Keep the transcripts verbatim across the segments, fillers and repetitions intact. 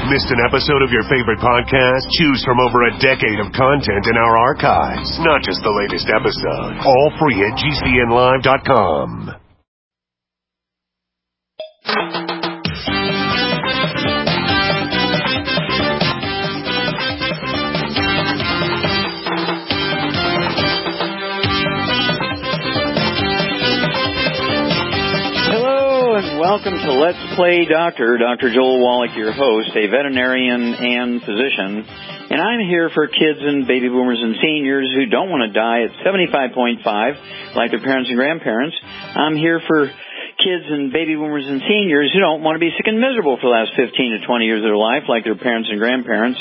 Missed an episode of your favorite podcast? Choose from over a decade of content in our archives, not just the latest episode. All free at G C N live dot com. Welcome to Let's Play Doctor. Doctor Joel Wallach, your host, a veterinarian and physician. And I'm here for kids and baby boomers and seniors who don't want to die at seventy-five point five like their parents and grandparents. I'm here for kids and baby boomers and seniors who don't want to be sick and miserable for the last fifteen to twenty years of their life like their parents and grandparents.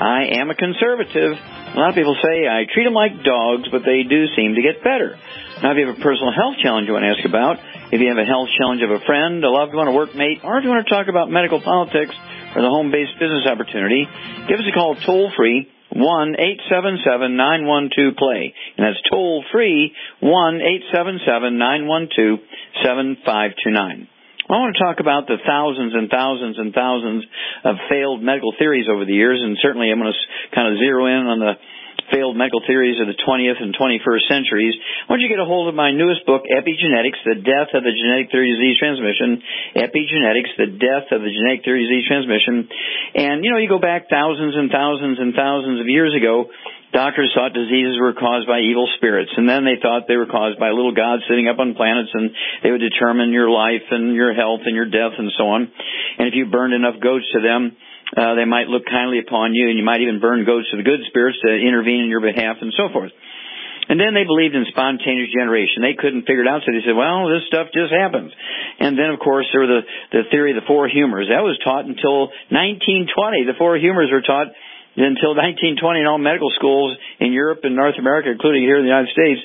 I am a conservative. A lot of people say I treat them like dogs, but they do seem to get better. Now, if you have a personal health challenge you want to ask about, if you have a health challenge of a friend, a loved one, a workmate, or if you want to talk about medical politics or the home-based business opportunity, give us a call toll-free, one eight seven seven, nine one two, P L A Y. And that's toll-free, one eight seven seven, nine one two, seven five two nine. I want to talk about the thousands and thousands and thousands of failed medical theories over the years, and certainly I'm going to kind of zero in on the failed medical theories of the twentieth and twenty-first centuries. I want you to get a hold of my newest book, Epigenetics, The Death of the Genetic Theory of Disease Transmission. Epigenetics, The Death of the Genetic Theory of Disease Transmission. And, you know, you go back thousands and thousands and thousands of years ago, doctors thought diseases were caused by evil spirits, and then they thought they were caused by little gods sitting up on planets, and they would determine your life and your health and your death and so on. And if you burned enough goats to them, Uh, they might look kindly upon you, and you might even burn goats to the good spirits to intervene in your behalf and so forth. And then they believed in spontaneous generation. They couldn't figure it out, so they said, well, this stuff just happens. And then, of course, there were the, the theory of the four humors. That was taught until nineteen twenty. The four humors were taught until nineteen twenty in all medical schools in Europe and North America, including here in the United States.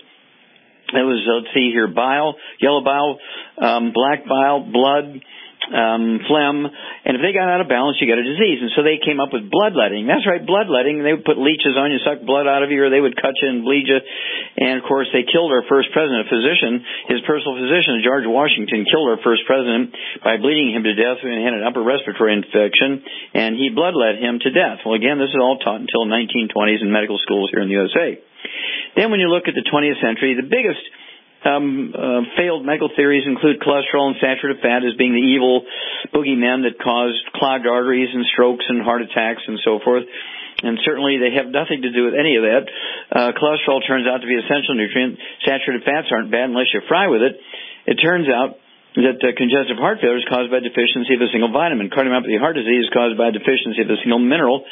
It was, uh, let's see here, bile, yellow bile, um, black bile, blood, um, phlegm, and if they got out of balance, you got a disease. And so they came up with bloodletting. That's right, bloodletting. They would put leeches on you, suck blood out of you, or they would cut you and bleed you. And, of course, they killed our first president, a physician. His personal physician, George Washington, killed our first president by bleeding him to death when he had an upper respiratory infection, and he bloodlet him to death. Well, again, this is all taught until the nineteen twenties in medical schools here in the U S A. Then when you look at the twentieth century, the biggest Um, uh, failed medical theories include cholesterol and saturated fat as being the evil boogeymen that caused clogged arteries and strokes and heart attacks and so forth. And certainly they have nothing to do with any of that. Uh, cholesterol turns out to be an essential nutrient. Saturated fats aren't bad unless you fry with it. It turns out that uh, congestive heart failure is caused by deficiency of a single vitamin. Cardiomyopathy heart disease is caused by deficiency of a single mineral.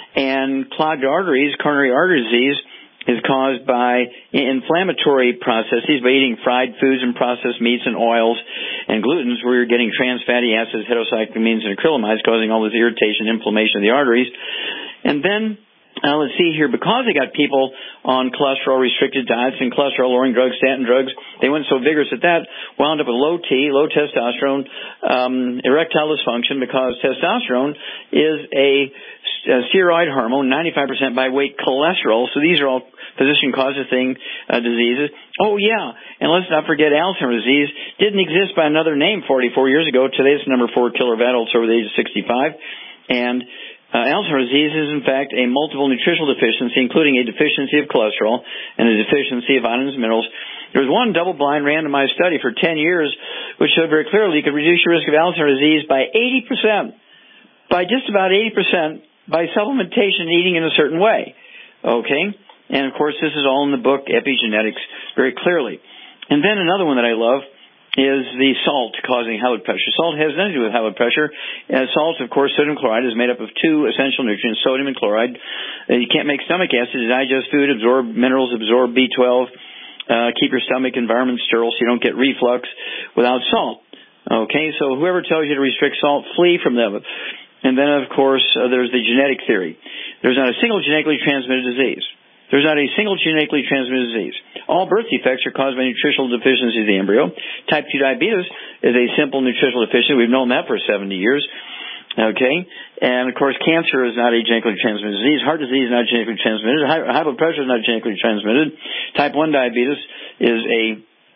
And clogged arteries, coronary artery disease, is caused by inflammatory processes, by eating fried foods and processed meats and oils and glutens, where you're getting trans fatty acids, heterocyclamines, and acrylamides, causing all this irritation, inflammation of the arteries. And then, uh, let's see here, because they got people on cholesterol-restricted diets and cholesterol-lowering drugs, statin drugs, they went so vigorous at that, wound up with low T, low testosterone, um, erectile dysfunction, because testosterone is a, a steroid hormone, ninety-five percent by weight cholesterol, so these are all physician-caused thing, uh, diseases. Oh, yeah, and let's not forget Alzheimer's disease didn't exist by another name forty-four years ago. Today it's the number four killer of adults over the age of sixty-five, and Uh, Alzheimer's disease is, in fact, a multiple nutritional deficiency, including a deficiency of cholesterol and a deficiency of vitamins and minerals. There was one double-blind randomized study for ten years which showed very clearly you could reduce your risk of Alzheimer's disease by eighty percent, by just about eighty percent, by supplementation and eating in a certain way. Okay? And, of course, this is all in the book, Epigenetics, very clearly. And then another one that I love is the salt causing high blood pressure. Salt has nothing to do with high blood pressure. Uh, salt, of course, sodium chloride, is made up of two essential nutrients, sodium and chloride. Uh, you can't make stomach acid to digest food, absorb minerals, absorb B twelve, uh, keep your stomach environment sterile so you don't get reflux without salt. Okay, so whoever tells you to restrict salt, flee from them. And then, of course, uh, there's the genetic theory. There's not a single genetically transmitted disease. There's not a single genetically transmitted disease. All birth defects are caused by nutritional deficiencies of the embryo. Type two diabetes is a simple nutritional deficiency. We've known that for seventy years. Okay? And, of course, cancer is not a genetically transmitted disease. Heart disease is not genetically transmitted. High, high blood pressure is not genetically transmitted. Type one diabetes is a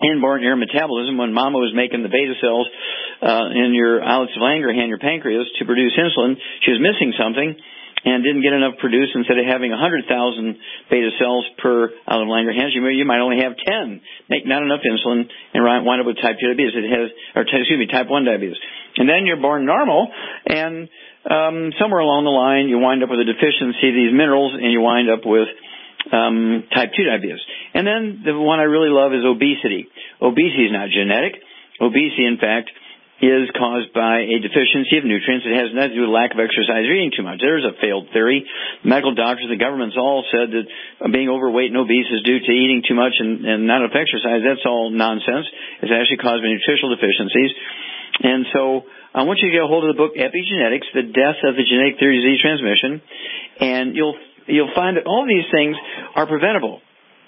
inborn error metabolism when mama was making the beta cells uh, in your islets of Langerhans, your pancreas, to produce insulin. She was missing something and didn't get enough produced. Instead of having one hundred thousand beta cells per islet of Langerhans, you, you might only have ten. Make not enough insulin and wind up with type two diabetes. It has, or excuse me, type one diabetes. And then you're born normal, and um, somewhere along the line you wind up with a deficiency of these minerals, and you wind up with um, type two diabetes. And then the one I really love is obesity. Obesity is not genetic. Obesity, in fact, is caused by a deficiency of nutrients. It has nothing to do with lack of exercise or eating too much. There's a failed theory. Medical doctors, the government's all said that being overweight and obese is due to eating too much and, and not enough exercise. That's all nonsense. It's actually caused by nutritional deficiencies. And so I want you to get a hold of the book Epigenetics, The Death of the Genetic Theory of Disease Transmission, and you'll you'll find that all these things are preventable.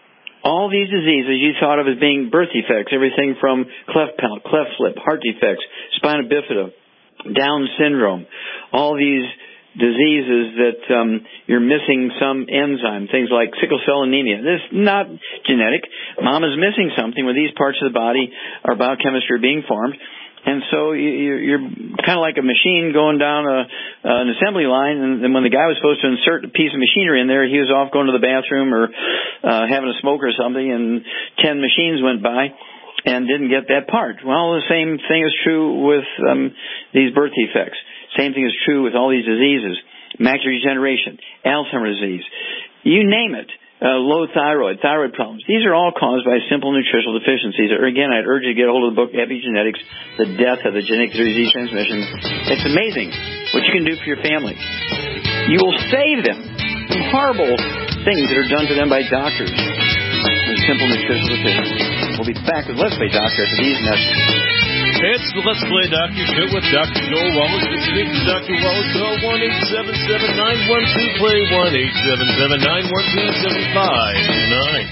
All these diseases you thought of as being birth defects, everything from cleft palate, cleft lip, heart defects, spina bifida, Down syndrome, all these diseases that um, you're missing some enzyme, things like sickle cell anemia. This is not genetic. Mom is missing something where these parts of the body or biochemistry are being formed. And so you're kind of like a machine going down a, an assembly line, and when the guy was supposed to insert a piece of machinery in there, he was off going to the bathroom or uh, having a smoke or something, and ten machines went by and didn't get that part. Well, the same thing is true with um, these birth defects. Same thing is true with all these diseases. Macular degeneration, Alzheimer's disease, you name it. Uh, low thyroid, thyroid problems. These are all caused by simple nutritional deficiencies. Or again, I'd urge you to get a hold of the book Epigenetics, The Death of the Genetic Theory of Disease Transmission. It's amazing what you can do for your family. You will save them from horrible things that are done to them by doctors with simple nutritional deficiencies. We'll be back with Let's Play Doctor after these messages. It's the Let's Play Doctor Show with Doctor Joel Wallach. This week, Doctor Wallach, call one eight seven seven, nine one two, play, one eight seven seven, nine one two, seven five two nine.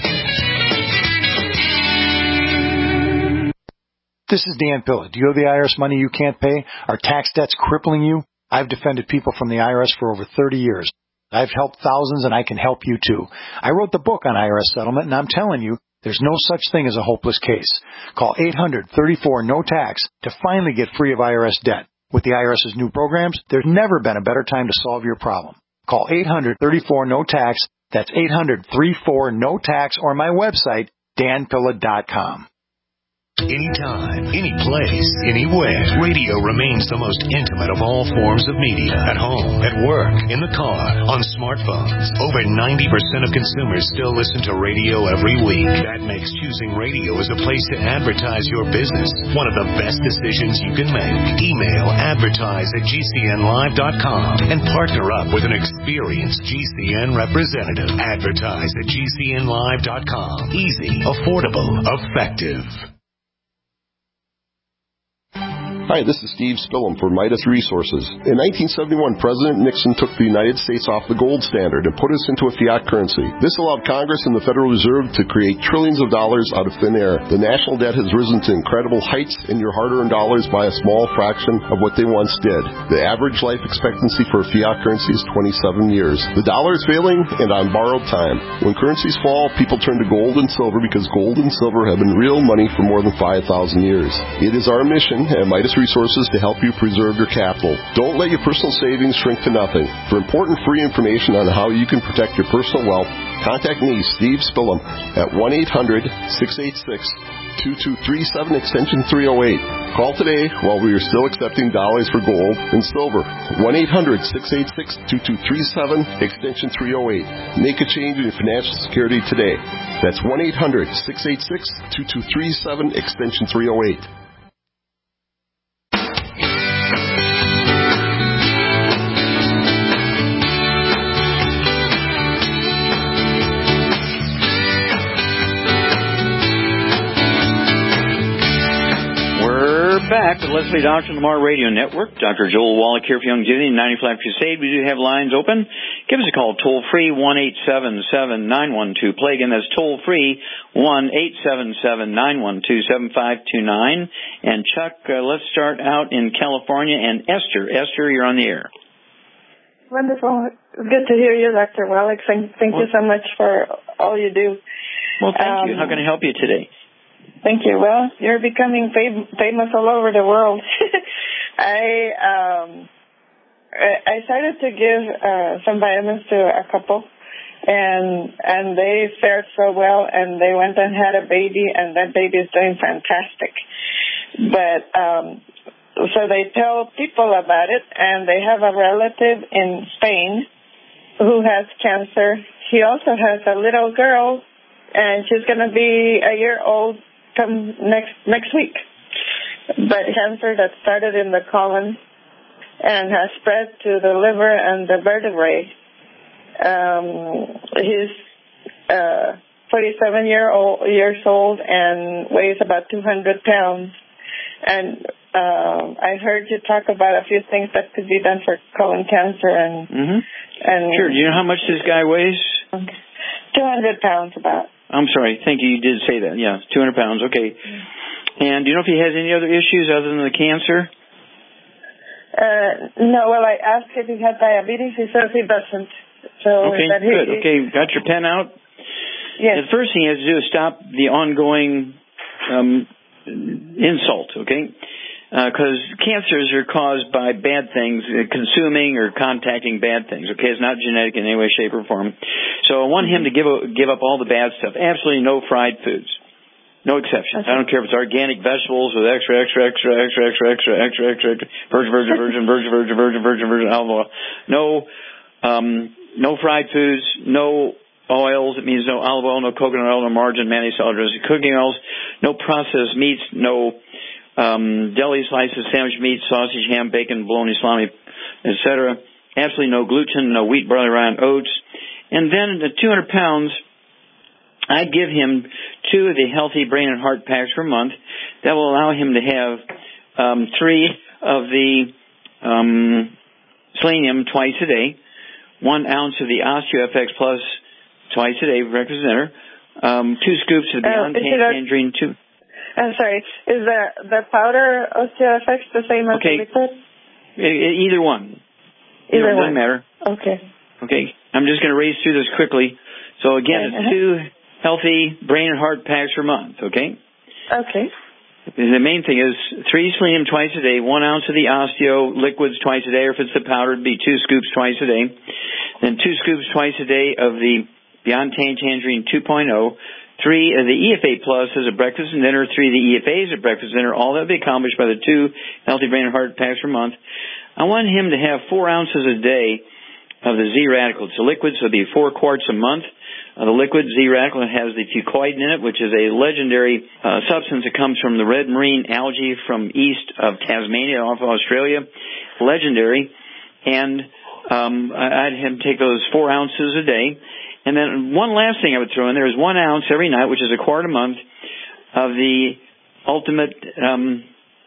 This is Dan Pilla. Do you owe the I R S money you can't pay? Are tax debts crippling you? I've defended people from the I R S for over thirty years. I've helped thousands, and I can help you, too. I wrote the book on I R S settlement, and I'm telling you, there's no such thing as a hopeless case. Call eight hundred, thirty-four, no tax to finally get free of I R S debt. With the IRS's new programs, there's never been a better time to solve your problem. Call eight hundred, thirty-four, no tax. That's eight hundred, thirty-four, no tax, or my website, dan pilla dot com. Anytime, any place, anywhere, radio remains the most intimate of all forms of media. At home, at work, in the car, on smartphones. Over ninety percent of consumers still listen to radio every week. That makes choosing radio as a place to advertise your business one of the best decisions you can make. Email advertise at g c n live dot com and partner up with an experienced G C N representative. Advertise at g c n live dot com. Easy, affordable, effective. Hi, this is Steve Spillum for Midas Resources. In nineteen seventy-one, President Nixon took the United States off the gold standard and put us into a fiat currency. This allowed Congress and the Federal Reserve to create trillions of dollars out of thin air. The national debt has risen to incredible heights, and your hard-earned dollars by a small fraction of what they once did. The average life expectancy for a fiat currency is twenty-seven years. The dollar is failing, and on borrowed time. When currencies fall, people turn to gold and silver because gold and silver have been real money for more than five thousand years. It is our mission at Midas Resources to help you preserve your capital. Don't let your personal savings shrink to nothing. For important free information on how you can protect your personal wealth, contact me, Steve Spillum, at one eight hundred, six eight six, two two three seven, extension three oh eight. Call today while we are still accepting dollars for gold and silver. one eight hundred, six eight six, two two three seven, extension three oh eight. Make a change in your financial security today. That's one eight hundred, six eight six, two two three seven, extension three oh eight. Back to Let's Play Doctor on the Lamar Radio Network. Doctor Joel Wallach here for Youngevity and ninety-five Crusade. We do have lines open. Give us a call toll free, one eight seven seven, nine one two, play. Again, that's toll free, one eight seven seven, nine one two, seven five two nine. And Chuck, uh, let's start out in California. And Esther, Esther, you're on the air. Wonderful. Good to hear you, Doctor Wallach. Thank, thank well, you so much for all you do. Well, thank um, you. How can I help you today? Thank you. Well, you're becoming fam- famous all over the world. I um, I started to give uh, some vitamins to a couple, and and they fared so well, and they went and had a baby, and that baby is doing fantastic. But um, so they tell people about it, and they have a relative in Spain who has cancer. He also has a little girl, and she's going to be a year old come next next week. But cancer that started in the colon and has spread to the liver and the vertebrae. Um, he's uh, forty-seven year old, years old and weighs about two hundred pounds. And uh, I heard you talk about a few things that could be done for colon cancer. And mm-hmm. and sure. Do you know how much this guy weighs? two hundred pounds about. I'm sorry. Thank you. You did say that. Yeah, two hundred pounds. Okay. And do you know if he has any other issues other than the cancer? Uh, no. Well, I asked if he had diabetes. He says he doesn't. So okay, that he, good. Okay, got your pen out? Yes. The first thing he has to do is stop the ongoing um, insult, okay? Because uh, cancers are caused by bad things, uh, consuming or contacting bad things, okay? It's not genetic in any way, shape, or form. So I want him to give, a, give up all the bad stuff. Absolutely no fried foods. No exceptions. Okay. I don't care if it's organic vegetables with extra, extra, extra, extra, extra, extra, extra, extra, extra, virgin, virgin, virgin, virgin, virgin, virgin, virgin, virgin, olive oil. No, um, no fried foods, no oils. It means no olive oil, no coconut oil, no margarine, mayonnaise, salad dressing, cooking oils, no processed meats, no um, deli slices, sandwich meat, sausage, ham, bacon, bologna, salami, et cetera. Absolutely no gluten, no wheat, barley, rye, and oats. And then the two hundred pounds, I give him two of the healthy brain and heart packs per month. That will allow him to have um, three of the um, selenium twice a day, one ounce of the OsteoFX Plus twice a day, breakfast and dinner, um, two scoops of the Beyond uh, Tangerine. Two. I'm sorry. Is the the powder OsteoFX the same as okay. the liquid? Either one. Either it one. Doesn't matter. Okay. Okay. I'm just going to race through this quickly. So again, okay. it's two healthy brain and heart packs per month, okay? Okay. The main thing is three selenium twice a day, one ounce of the Osteo liquids twice a day, or if it's the powder, it'd be two scoops twice a day. Then two scoops twice a day of the Beyond Tangerine two point oh, three of the E F A Plus as a breakfast and dinner, three of the E F As as a breakfast and dinner. All that will be accomplished by the two healthy brain and heart packs per month. I want him to have four ounces a day of the Z-Radical. It's a liquid, so it'll be four quarts a month. Uh, the liquid Z-Radical has the fucoid in it, which is a legendary uh, substance that comes from the red marine algae from east of Tasmania off of Australia. Legendary. And um, I'd have him take those four ounces a day. And then one last thing I would throw in there is one ounce every night, which is a quart a month, of the ultimate, um,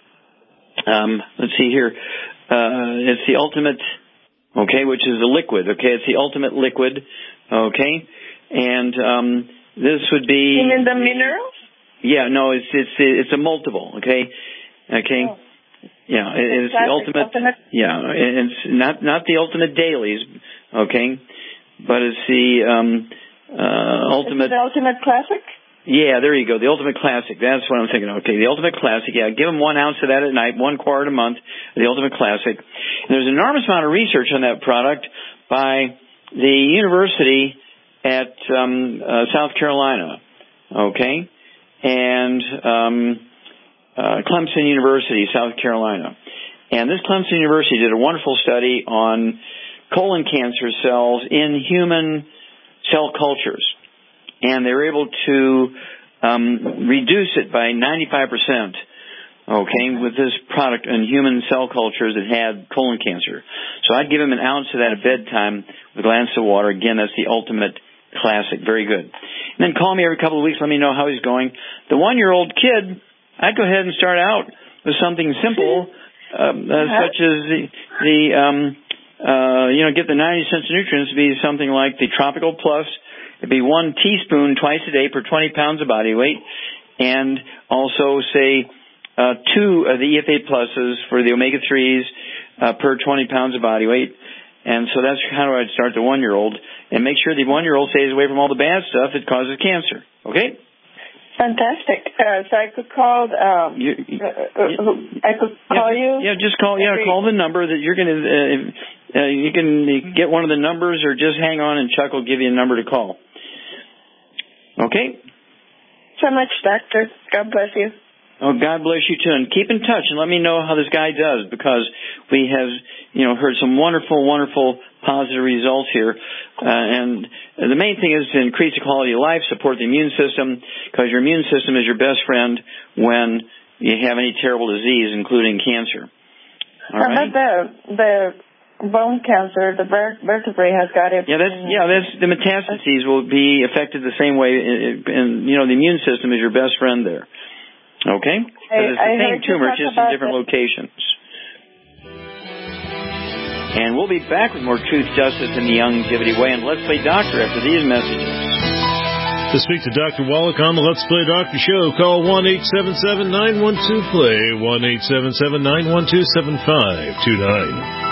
um, let's see here, uh, it's the ultimate, okay, which is the liquid, okay, it's the ultimate liquid, okay, and um, this would be... You mean the minerals? Yeah, no, it's it's it's a multiple, okay, okay, oh. yeah, it, it's the ultimate, ultimate, yeah, it's not not the ultimate dailies, okay, but it's the um, uh, ultimate... Is it the ultimate classic? Yeah, there you go, the ultimate classic, that's what I'm thinking of, okay, the ultimate classic, yeah, give him one ounce of that at night, one quart a month, the ultimate classic. And there's an enormous amount of research on that product by the university at um, uh, South Carolina, okay, and um, uh, Clemson University, South Carolina. And this Clemson University did a wonderful study on colon cancer cells in human cell cultures. And they were able to um, reduce it by ninety-five percent, okay, with this product in human cell cultures that had colon cancer. So I'd give him an ounce of that at bedtime with a glass of water. Again, that's the ultimate classic. Very good. And then call me every couple of weeks. Let me know how he's going. The one-year-old kid, I'd go ahead and start out with something simple, um, uh, such as the, the um, uh, you know, get the ninety essential nutrients to be something like the Tropical Plus. It'd be one teaspoon twice a day per twenty pounds of body weight. And also, say, uh, two of the E F A Pluses for the omega threes uh, per twenty pounds of body weight. And so that's how I'd start the one-year-old. And make sure the one-year-old stays away from all the bad stuff that causes cancer. Okay? Fantastic. Uh, so I could call. Um, you, you, uh, I could call yeah, you. Yeah, just call. Yeah, call the number that you're going to. Uh, uh, you can get one of the numbers, or just hang on, and Chuck will give you a number to call. Okay. So much, Doctor. God bless you. Oh, God bless you too, and keep in touch and let me know how this guy does, because we have, you know, heard some wonderful, wonderful positive results here. Uh, and the main thing is to increase the quality of life, support the immune system, because your immune system is your best friend when you have any terrible disease, including cancer. All How right? about the the bone cancer? The vertebrae has got it. Yeah, that's yeah. That's the metastases will be affected the same way, and you know, the immune system is your best friend there. Okay? Because it's the same tumor, just in different locations. And we'll be back with more Truth, Justice, and the Longevity Way. And Let's Play Doctor after these messages. To speak to Doctor Wallach on the Let's Play Doctor show, call one eight seven seven, nine one two, play, one eight seven seven, nine one two, seven five two nine.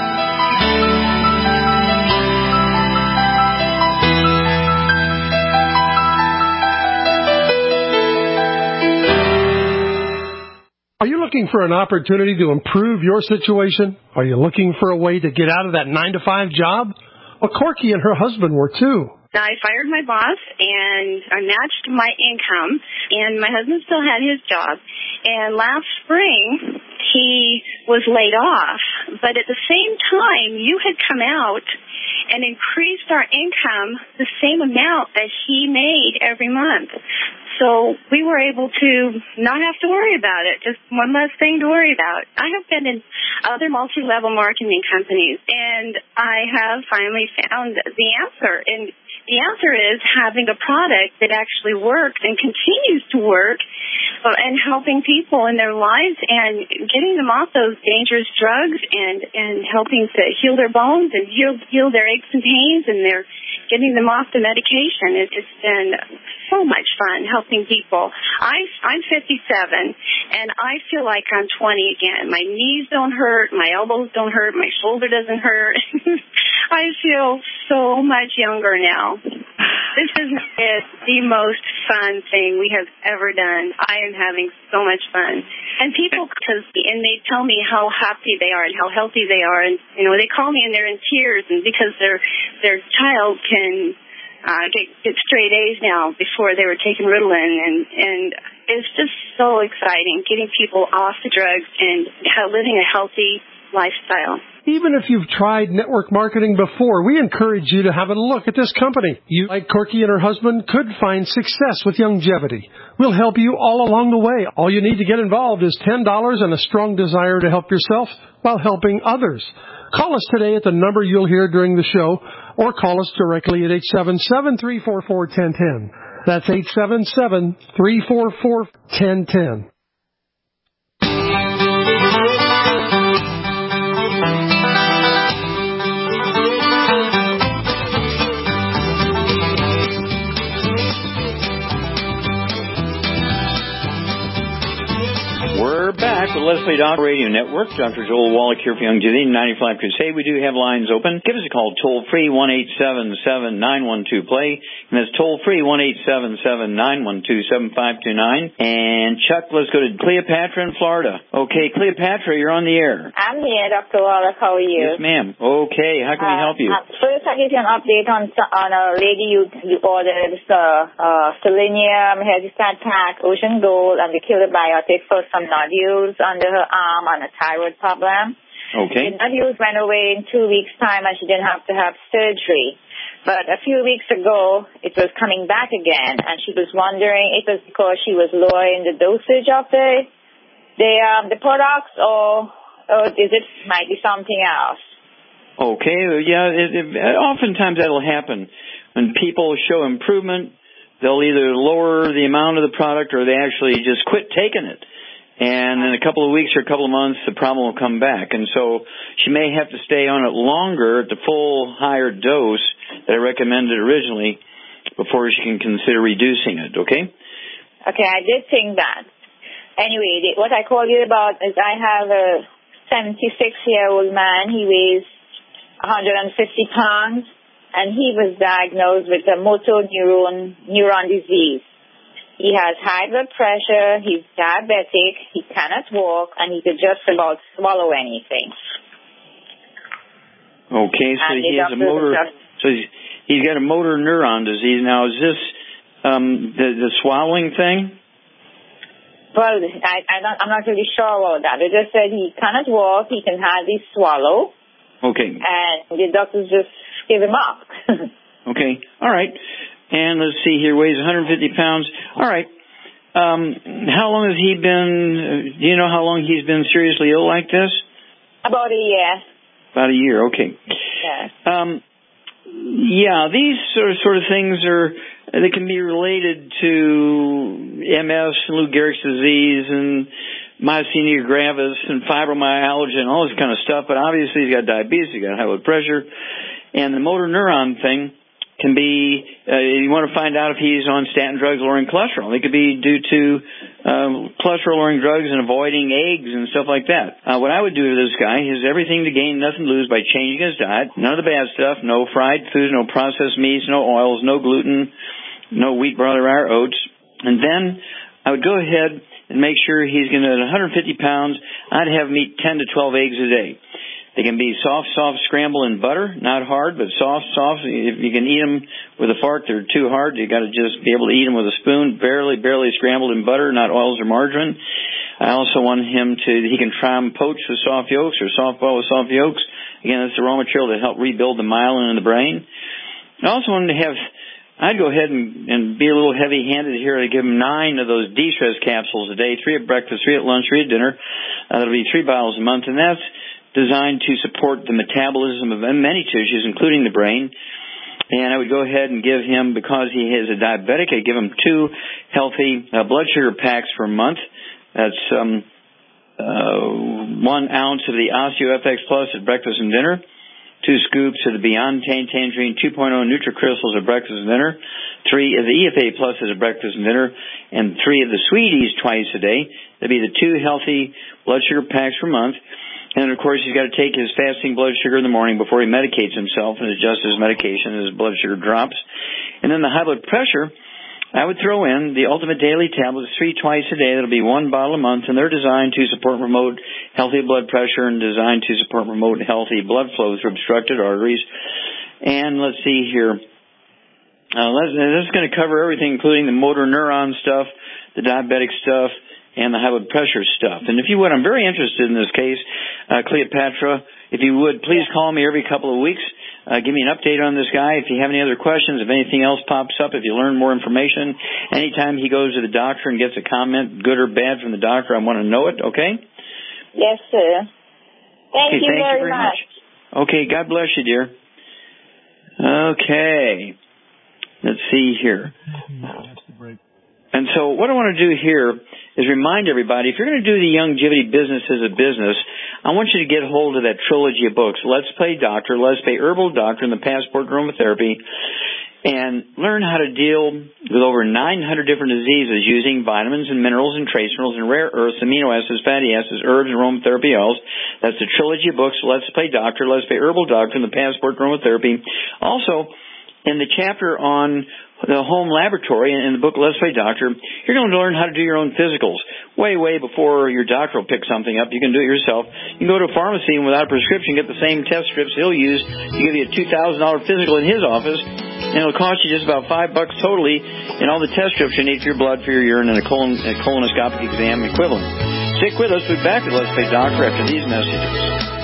Are you looking for an opportunity to improve your situation? Are you looking for a way to get out of that nine to five job? Well, Corky and her husband were too. I fired my boss, and I matched my income, and my husband still had his job. And last spring, he was laid off. But at the same time, you had come out and increased our income the same amount that he made every month. So we were able to not have to worry about it, just one less thing to worry about. I have been in other multi-level marketing companies, and I have finally found the answer. And the answer is having a product that actually works and continues to work, uh, and helping people in their lives and getting them off those dangerous drugs, and, and helping to heal their bones and heal, heal their aches and pains, and they're getting them off the medication. It, it's been so much fun helping people. I, I'm fifty-seven, and I feel like I'm twenty again. My knees don't hurt, my elbows don't hurt, my shoulder doesn't hurt. I feel so much younger now. This is the most fun thing we have ever done. I am having so much fun. And people, cause, and they tell me how happy they are and how healthy they are. And, you know, they call me and they're in tears, and because their their child can uh, get, get straight A's now before they were taking Ritalin. And, and it's just so exciting getting people off the drugs and living a healthy lifestyle. Even if you've tried network marketing before, we encourage you to have a look at this company. You, like Corky and her husband, could find success with longevity. We'll help you all along the way. All you need to get involved is ten dollars and a strong desire to help yourself while helping others. Call us today at the number you'll hear during the show, or call us directly at eight seven seven, three four four, one zero one zero. That's eight seven seven, three four four, one zero one zero. We're back with Let's Play Doctor Radio Network. Doctor Joel Wallach here for Longevity ninety-five Crusade. We do have lines open. Give us a call toll-free, one eight seven seven, nine one two, play. And that's toll-free, one eight seven seven, nine one two, seven five two nine. And Chuck, let's go to Cleopatra in Florida. Okay, Cleopatra, you're on the air. I'm here, Doctor Wallach. How are you? Yes, ma'am. Okay, how can uh, we help you? Uh, first, I'll give you an update on on a lady you, you ordered, uh, uh, selenium, Hexistat pack, Ocean Gold, and the Kilobiotic for some nodules under her arm and a thyroid problem. Okay. The nodules went away in two weeks' time, and she didn't have to have surgery. But a few weeks ago, it was coming back again, and she was wondering if it was because she was lowering the dosage of the the um, the products, or or is it might be something else? Okay. Yeah. It, it, oftentimes that'll happen when people show improvement. They'll either lower the amount of the product, or they actually just quit taking it. And in a couple of weeks or a couple of months, the problem will come back. And so she may have to stay on it longer at the full higher dose that I recommended originally before she can consider reducing it, okay? Okay, I did think that. Anyway, the, what I called you about is I have a seventy-six-year-old man. He weighs one hundred fifty pounds, and he was diagnosed with a motor neuron, neuron disease. He has high blood pressure, he's diabetic, he cannot walk, and he could just about swallow anything. Okay, so and he has a motor, just, so he's, he's got a motor neuron disease. Now, is this um, the, the swallowing thing? Well, I, I don't, I'm not really sure about that. They just said he cannot walk, he can hardly swallow. Okay. And the doctors just give him up. Okay, all right. And let's see here, weighs one hundred fifty pounds. All right. Um, how long has he been, do you know how long he's been seriously ill like this? About a year. About a year, okay. Yeah. Um, yeah, these sort of, sort of things are, they can be related to M S, Lou Gehrig's disease, and myasthenia gravis, and fibromyalgia, and all this kind of stuff. But obviously he's got diabetes, he's got high blood pressure, and the motor neuron thing can be, uh, you want to find out if he's on statin drugs lowering cholesterol. It could be due to um, cholesterol lowering drugs and avoiding eggs and stuff like that. Uh, what I would do to this guy is everything to gain, nothing to lose by changing his diet. None of the bad stuff, no fried foods, no processed meats, no oils, no gluten, no wheat, barley, rye, or oats. And then I would go ahead and make sure he's going to, at one hundred fifty pounds, I'd have him eat ten to twelve eggs a day. They can be soft, soft scrambled in butter, not hard, but soft, soft. If you can eat them with a fork, they're too hard. You got to just be able to eat them with a spoon, barely, barely scrambled in butter, not oils or margarine. I also want him to, he can try them poached with soft yolks or soft boiled with soft yolks. Again, that's the raw material that help rebuild the myelin in the brain. I also want him to have, I'd go ahead and, and be a little heavy-handed here to give him nine of those de-stress capsules a day, three at breakfast, three at lunch, three at dinner. Uh, that'll be three bottles a month, and that's designed to support the metabolism of many tissues, including the brain. And I would go ahead and give him, because he is a diabetic, I'd give him two healthy uh, blood sugar packs per month. That's um, uh, one ounce of the OsteoFX Plus at breakfast and dinner, two scoops of the Beyond Tangerine two point oh NutriCrystals at breakfast and dinner, three of the E F A Plus at breakfast and dinner, and three of the Sweeties twice a day. That'd be the two healthy blood sugar packs per month. And, of course, he's got to take his fasting blood sugar in the morning before he medicates himself and adjusts his medication as his blood sugar drops. And then the high blood pressure, I would throw in the Ultimate Daily Tablets three twice a day. That'll be one bottle a month, and they're designed to support and promote healthy blood pressure and designed to support and promote healthy blood flow through obstructed arteries. And let's see here. Uh, let's, this is going to cover everything, including the motor neuron stuff, the diabetic stuff, and the high blood pressure stuff. And if you would, I'm very interested in this case, uh, Cleopatra. If you would, please call me every couple of weeks. Uh, give me an update on this guy. If you have any other questions, if anything else pops up, if you learn more information, anytime he goes to the doctor and gets a comment, good or bad, from the doctor, I want to know it, okay? Yes, sir. Thank okay, you thank very, you very much. much. Okay, God bless you, dear. Okay. Let's see here. And so what I want to do here is remind everybody, if you're going to do the Youngevity business as a business, I want you to get hold of that trilogy of books, Let's Play Doctor, Let's Play Herbal Doctor, and the Passport to Aromatherapy, and learn how to deal with over nine hundred different diseases using vitamins and minerals and trace minerals and rare earths, amino acids, fatty acids, herbs, and aromatherapy oils. That's the trilogy of books, Let's Play Doctor, Let's Play Herbal Doctor, and the Passport to Aromatherapy. Also, in the chapter on the home laboratory in the book Let's Play Doctor, you're going to learn how to do your own physicals. Way, way before your doctor will pick something up, you can do it yourself. You can go to a pharmacy and without a prescription get the same test strips he'll use to give you a two thousand dollars physical in his office, and it'll cost you just about five bucks totally in all the test strips you need for your blood, for your urine, and a, colon, a colonoscopic exam equivalent. Stick with us. We'll be back with Let's Play Doctor after these messages.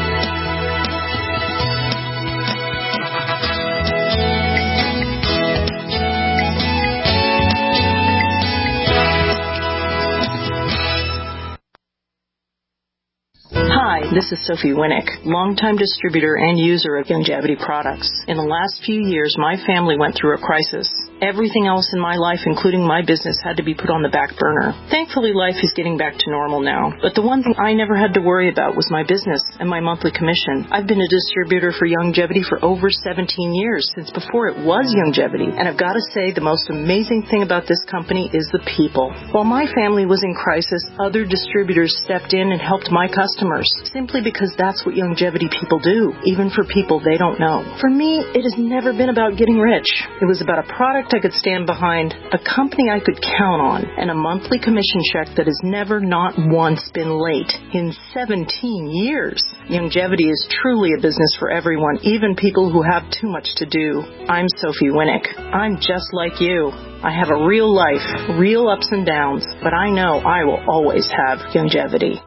Hi, this is Sophie Winnick, longtime distributor and user of Youngevity products. In the last few years, my family went through a crisis. Everything else in my life, including my business, had to be put on the back burner. Thankfully, life is getting back to normal now. But the one thing I never had to worry about was my business and my monthly commission. I've been a distributor for Youngevity for over seventeen years, since before it was Youngevity. And I've got to say, the most amazing thing about this company is the people. While my family was in crisis, other distributors stepped in and helped my customers, simply because that's what Youngevity people do, even for people they don't know. For me, it has never been about getting rich. It was about a product product I could stand behind, a company I could count on, and a monthly commission check that has never not once been late in seventeen years. Youngevity is truly a business for everyone, even people who have too much to do. I'm Sophie Winnick. I'm just like you. I have a real life, real ups and downs, but I know I will always have Youngevity.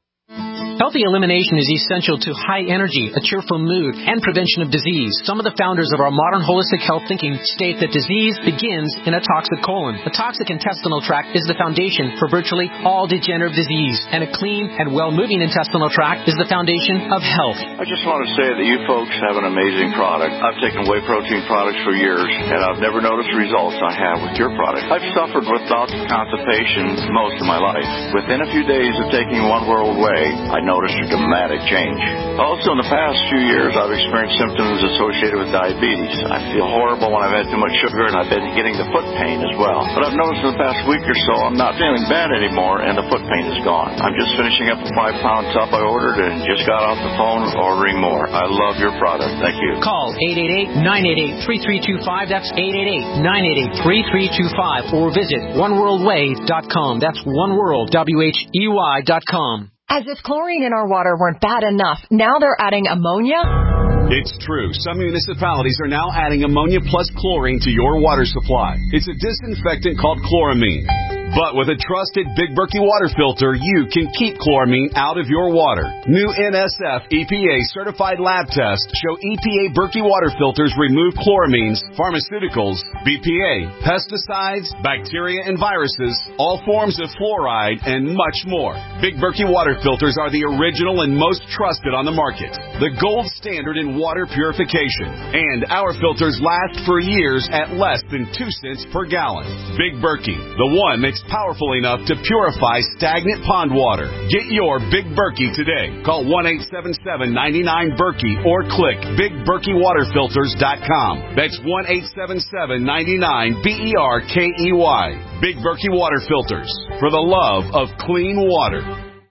Healthy elimination is essential to high energy, a cheerful mood, and prevention of disease. Some of the founders of our modern holistic health thinking state that disease begins in a toxic colon. The toxic intestinal tract is the foundation for virtually all degenerative disease, and a clean and well-moving intestinal tract is the foundation of health. I just want to say that you folks have an amazing product. I've taken whey protein products for years, and I've never noticed the results I have with your product. I've suffered with bouts of constipation most of my life. Within a few days of taking One World Whey, I noticed a dramatic change. Also, in the past few years, I've experienced symptoms associated with diabetes. I feel horrible when I've had too much sugar, and I've been getting the foot pain as well. But I've noticed in the past week or so, I'm not feeling bad anymore, and the foot pain is gone. I'm just finishing up a five-pound tub I ordered and just got off the phone ordering more. I love your product. Thank you. Call eight eight eight, nine eight eight, three three two five. That's eight eight eight, nine eight eight, three three two five. Or visit one world whey dot com. That's oneworld, W H E Y dot com. As if chlorine in our water weren't bad enough, now they're adding ammonia? It's true. Some municipalities are now adding ammonia plus chlorine to your water supply. It's a disinfectant called chloramine. But with a trusted Big Berkey water filter, you can keep chloramine out of your water. New N S F E P A certified lab tests show E P A Berkey water filters remove chloramines, pharmaceuticals, B P A, pesticides, bacteria and viruses, all forms of fluoride, and much more. Big Berkey water filters are the original and most trusted on the market. The gold standard in water purification. And our filters last for years at less than two cents per gallon. Big Berkey, the one that's powerful enough to purify stagnant pond water. Get your Big Berkey today. Call one eight seven seven, nine nine, Berkey or click big berkey water filters dot com. That's one eight seven seven, nine nine, B E R K E Y. Big Berkey Water Filters, for the love of clean water.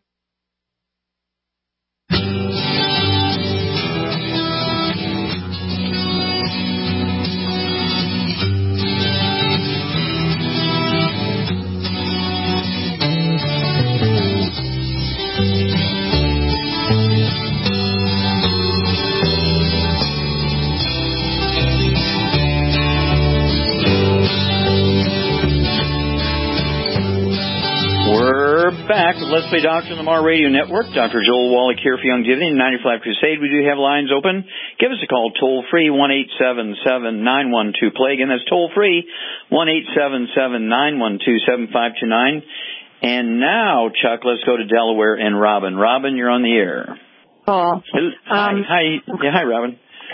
Back with Let's Play Doctor on the Mar Radio Network. Doctor Joel Wallach here for Youngevity and ninety-five Crusade. We do have lines open. Give us a call toll free, one eight seven seven, nine one two, play. Again, that's toll free, one eight seven seven, nine one two, seven five two nine. And now, Chuck, let's go to Delaware and Robin. Robin, you're on the air. Oh. Hi. Um, hi. Yeah, hi, Robin.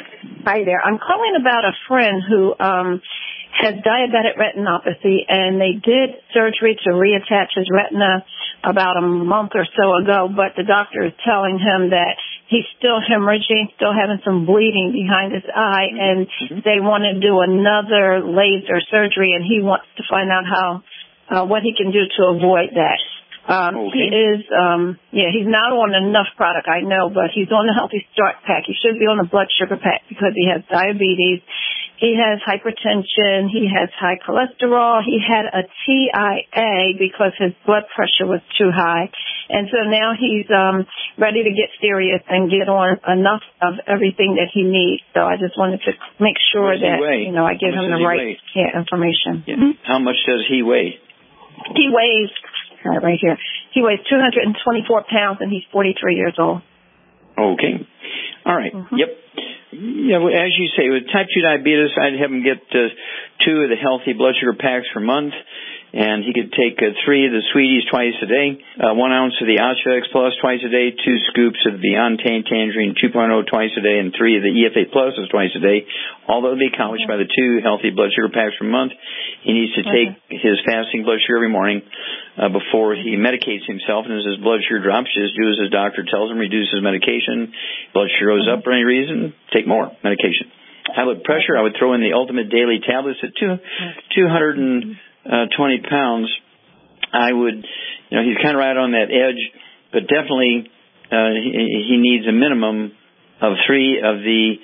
Hi there. I'm calling about a friend who um has diabetic retinopathy, and they did surgery to reattach his retina about a month or so ago, but the doctor is telling him that he's still hemorrhaging, still having some bleeding behind his eye, and mm-hmm. they want to do another laser surgery, and he wants to find out how, uh, what he can do to avoid that. Um, okay. He is, um, yeah, he's not on enough product, I know, but he's on the Healthy Start pack. He should be on the blood sugar pack because he has diabetes. He has hypertension. He has high cholesterol. He had a T I A because his blood pressure was too high. And so now he's um, ready to get serious and get on enough of everything that he needs. So I just wanted to make sure that, you know, I give him the right yeah, information. Yeah. Mm-hmm. How much does he weigh? He weighs, right here, he weighs two hundred twenty-four pounds, and he's forty-three years old. Okay. All right. Mm-hmm. Yep. Yeah, well, as you say, with type two diabetes, I'd have him get uh, two of the healthy blood sugar packs per month, and he could take uh, three of the Sweeties twice a day, uh, one ounce of the Ostex Plus twice a day, two scoops of the Beyond Tangerine two point oh twice a day, and three of the E F A Pluses twice a day. Although they accomplished by the two healthy blood sugar packs per month, he needs to take okay. his fasting blood sugar every morning uh, before he medicates himself. And as his blood sugar drops, just do as his doctor tells him, reduce his medication. Blood sugar goes up for any reason, take more medication. High blood pressure, I would throw in the Ultimate Daily tablets at two, two hundred twenty pounds. I would, you know, he's kind of right on that edge, but definitely uh, he, he needs a minimum of three of the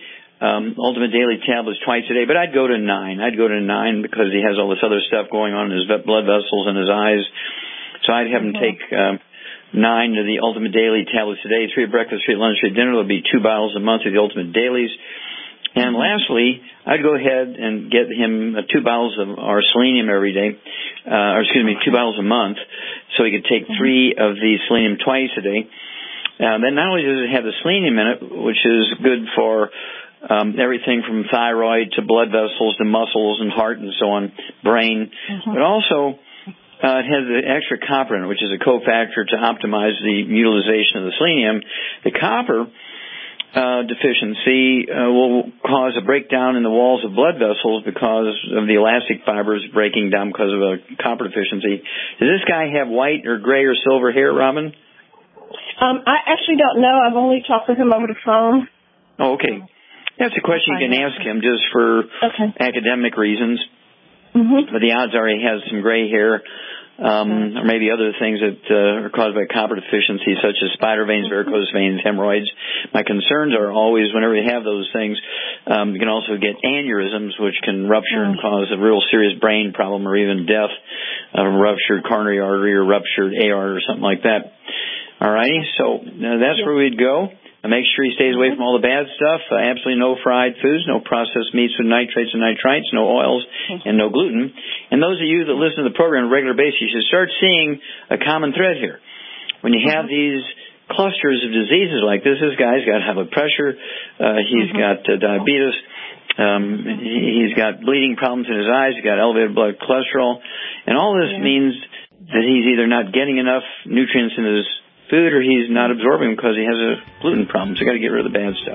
um, Ultimate Daily tablets twice a day, but I'd go to nine. I'd go to nine because he has all this other stuff going on in his blood vessels and his eyes. So I'd have him take um, nine of the Ultimate Daily tablets a day, three at breakfast, three at lunch, three at dinner. There'll be two bottles a month of the Ultimate Dailies. And lastly, I'd go ahead and get him uh, two bottles of our selenium every day, uh, or excuse me, two bottles a month, so he could take three of the selenium twice a day. Uh, then not only does it have the selenium in it, which is good for um, everything from thyroid to blood vessels to muscles and heart and so on, brain, mm-hmm. but also uh, it has the extra copper in it, which is a cofactor to optimize the utilization of the selenium. The copper uh, deficiency uh, will cause a breakdown in the walls of blood vessels because of the elastic fibers breaking down because of a copper deficiency. Does this guy have white or gray or silver hair, Robin? Um, I actually don't know. I've only talked with him over the phone. Oh, okay. That's a question you can ask him just for okay. academic reasons. Mm-hmm. But the odds are he has some gray hair, um, okay. or maybe other things that uh, are caused by copper deficiency, such as spider veins, varicose veins, hemorrhoids. My concerns are always, whenever you have those things, um, you can also get aneurysms, which can rupture mm-hmm. and cause a real serious brain problem or even death of a ruptured coronary artery or ruptured aorta or something like that. All righty, so uh, that's where we'd go. Uh, make sure he stays away from all the bad stuff. Uh, absolutely no fried foods, no processed meats with nitrates and nitrites, no oils, and no gluten. And those of you that listen to the program on a regular basis, you should start seeing a common thread here. When you have these clusters of diseases like this, this guy's got high blood pressure, uh, he's mm-hmm. got uh, diabetes, um, he's got bleeding problems in his eyes, he's got elevated blood cholesterol, and all this yeah. means that he's either not getting enough nutrients in his food or he's not absorbing because he has a gluten problem. So you got to get rid of the bad stuff.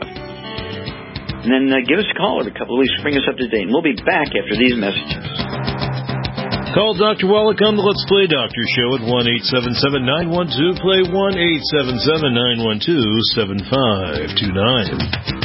And then uh, give us a call every couple of weeks, bring us up to date, and we'll be back after these messages. Call Doctor Wallach on the Let's Play Doctor Show at one eight seven seven, nine one two, play, one eight seven seven, nine one two, seven five two nine.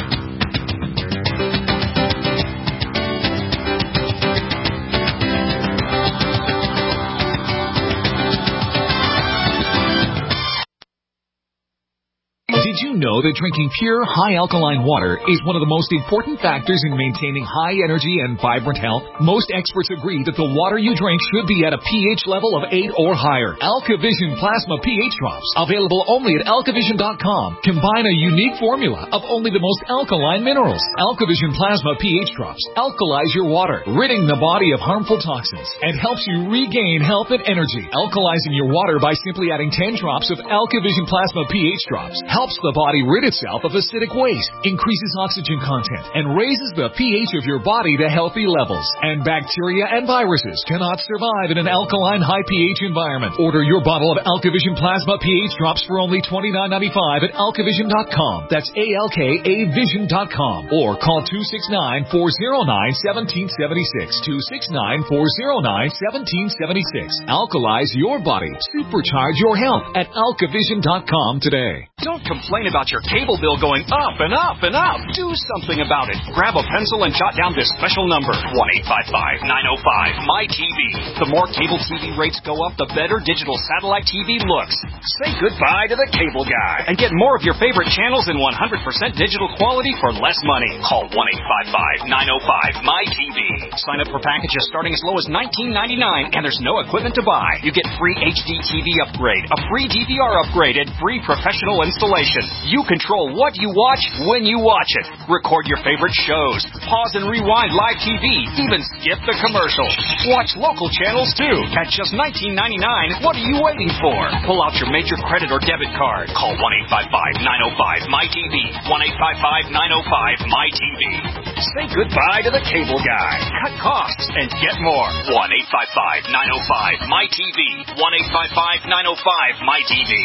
Did you know that drinking pure, high alkaline water is one of the most important factors in maintaining high energy and vibrant health? Most experts agree that the water you drink should be at a pH level of eight or higher. AlkaVision Plasma pH Drops, available only at alkavision dot com, combine a unique formula of only the most alkaline minerals. AlkaVision Plasma pH Drops alkalize your water, ridding the body of harmful toxins, and helps you regain health and energy. Alkalizing your water by simply adding ten drops of AlkaVision Plasma pH Drops helps the body rid itself of acidic waste, increases oxygen content, and raises the pH of your body to healthy levels. And bacteria and viruses cannot survive in an alkaline high pH environment. Order your bottle of AlkaVision Plasma pH Drops for only twenty-nine ninety-five at alkavision dot com. That's A L K A vision dot com. Or call two six nine, four oh nine, one seven seven six. two six nine, four oh nine, one seven seven six. Alkalize your body. Supercharge your health at alkavision dot com today. Don't complain about your cable bill going up and up and up. Do something about it. Grab a pencil and jot down this special number, one eight five five, nine oh five, M Y T V. The more cable T V rates go up, the better digital satellite T V looks. Say goodbye to the cable guy and get more of your favorite channels in one hundred percent digital quality for less money. Call one eight five five, nine oh five, M Y T V. Sign up for packages starting as low as nineteen ninety-nine, and there's no equipment to buy. You get free H D T V upgrade, a free D V R upgrade, and free professional installation. You control what you watch when you watch it. Record your favorite shows. Pause and rewind live T V. Even skip the commercials. Watch local channels too. At just nineteen ninety-nine, what are you waiting for? Pull out your major credit or debit card. Call one eight five five, nine oh five, M Y T V. one eight five five, nine oh five, M Y T V. Say goodbye to the cable guy. Cut costs and get more. one eight five five, nine oh five, M Y T V. one eight five five, nine oh five, M Y T V.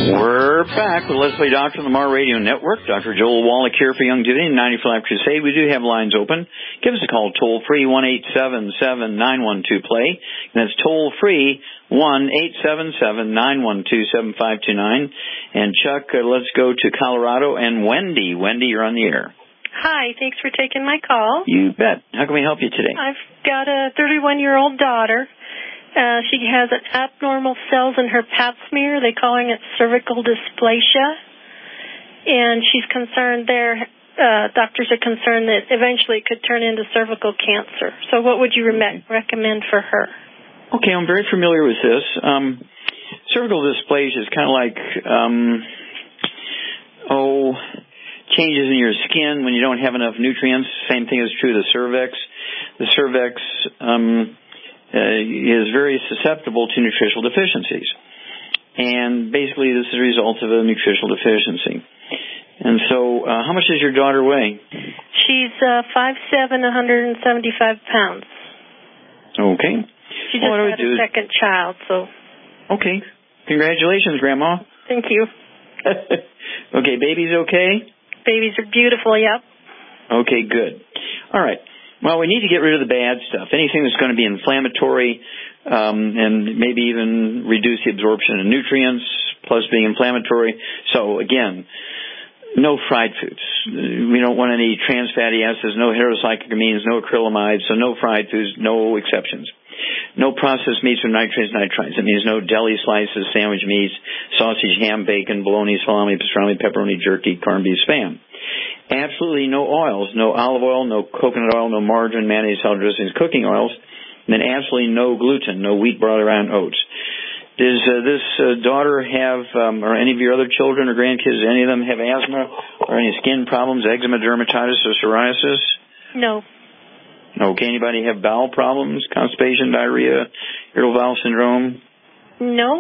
We're back with Let's Play Doctor on the Mar Radio Network. Doctor Joel Wallach here for Youngevity and ninety-four Life Crusade. We do have lines open. Give us a call toll-free, one eight seven seven, nine one two, play. And that's toll-free, one eight seven seven, nine one two, seven five two nine. And Chuck, uh, let's go to Colorado. And Wendy. Wendy, you're on the air. Hi, thanks for taking my call. You bet. How can we help you today? I've got a thirty-one-year-old daughter. Uh, she has abnormal cells in her pap smear. They're calling it cervical dysplasia. And she's concerned there, uh, doctors are concerned that eventually it could turn into cervical cancer. So what would you re- recommend for her? Okay, I'm very familiar with this. Um, cervical dysplasia is kind of like, um, oh, changes in your skin when you don't have enough nutrients. Same thing is true of the cervix. The cervix, um, Uh, is very susceptible to nutritional deficiencies. And basically this is a result of a nutritional deficiency. And so, uh, how much does your daughter weigh? She's uh, five seven, one hundred seventy-five pounds. Okay. She just well, had a second child, so... Okay. Congratulations, Grandma. Thank you. Okay, baby's okay? Babies are beautiful, yep. Okay, good. All right. Well, we need to get rid of the bad stuff. Anything that's going to be inflammatory um, and maybe even reduce the absorption of nutrients, plus being inflammatory. So, again, no fried foods. We don't want any trans fatty acids, no heterocyclamines, no acrylamides, so no fried foods, no exceptions. No processed meats or nitrates, nitrites. That means no deli slices, sandwich meats, sausage, ham, bacon, bologna, salami, pastrami, pepperoni, jerky, corned beef, spam. Absolutely no oils, no olive oil, no coconut oil, no margarine, mayonnaise, salad dressings, cooking oils, and then absolutely no gluten, no wheat, barley, and oats. Does uh, this uh, daughter have, um, or any of your other children or grandkids, any of them have asthma or any skin problems, eczema, dermatitis, or psoriasis? No. Okay, anybody have bowel problems, constipation, diarrhea, irritable bowel syndrome? No.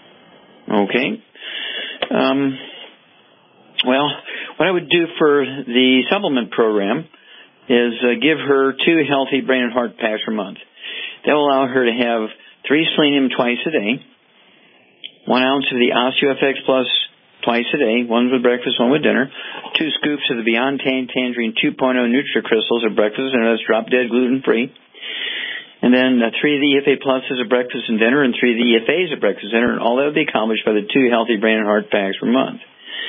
Okay. Um... Well, what I would do for the supplement program is uh, give her two healthy brain and heart packs per month. That will allow her to have three selenium twice a day, one ounce of the OsteoFX Plus twice a day, one with breakfast, one with dinner, two scoops of the Beyond Tan Tangerine two point oh NutriCrystals at breakfast, and that's drop-dead gluten-free. And then uh, three of the E F A Pluses at breakfast and dinner, and three of the E F As at breakfast and dinner, and all that would be accomplished by the two healthy brain and heart packs per month.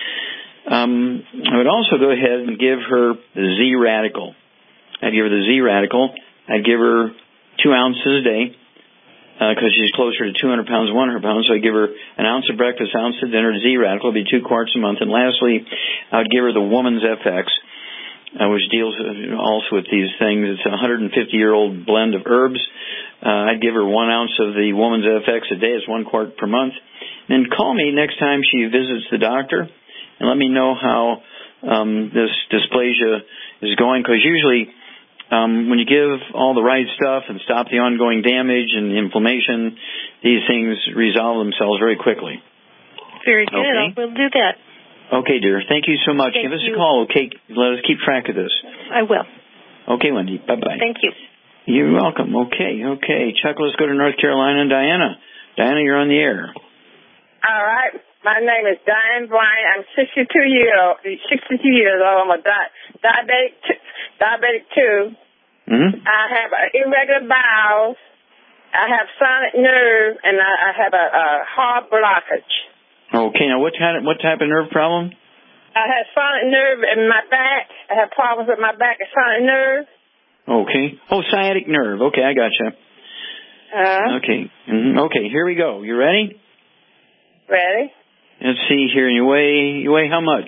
Um, I would also go ahead and give her the Z-Radical. I'd give her the Z-Radical. I'd give her two ounces a day because uh, she's closer to two hundred pounds than one hundred pounds. So I'd give her an ounce of breakfast, ounce of dinner, Z-Radical. It would be two quarts a month. And lastly, I would give her the Woman's F X, uh, which deals also with these things. It's a one hundred fifty-year-old blend of herbs. Uh, I'd give her one ounce of the Woman's F X a day. It's one quart per month. Then call me next time she visits the doctor and let me know how um, this dysplasia is going, because usually um, when you give all the right stuff and stop the ongoing damage and inflammation, these things resolve themselves very quickly. Very good. Okay. We'll do that. Okay, dear. Thank you so much. Thank Give us you. a call, okay? Let us keep track of this. I will. Okay, Wendy. Bye-bye. Thank you. You're welcome. Okay, okay. Chuck, let's go to North Carolina and Diana. Diana, you're on the air. All right. My name is Diane Bryant. I'm sixty-two years old. sixty-two years old. I'm a di- diabetic, t- diabetic too. Mm-hmm. I have an irregular bowels. I have sonic nerve, and I, I have a, a heart blockage. Okay. Now, what kind of what type of nerve problem? I have sonic nerve in my back. I have problems with my back and sonic nerve. Okay. Oh, sciatic nerve. Okay, I gotcha. Uh, okay. Mm-hmm. Okay. Here we go. You ready? Ready? Let's see here. You weigh, you weigh how much?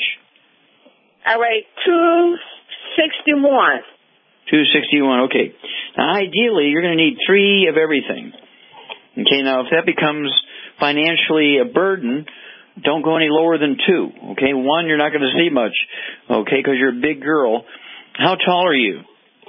I weigh two sixty-one. two sixty-one, okay. Now, ideally, you're going to need three of everything. Okay, now, if that becomes financially a burden, don't go any lower than two. Okay, one, you're not going to see much. Okay, because you're a big girl. How tall are you?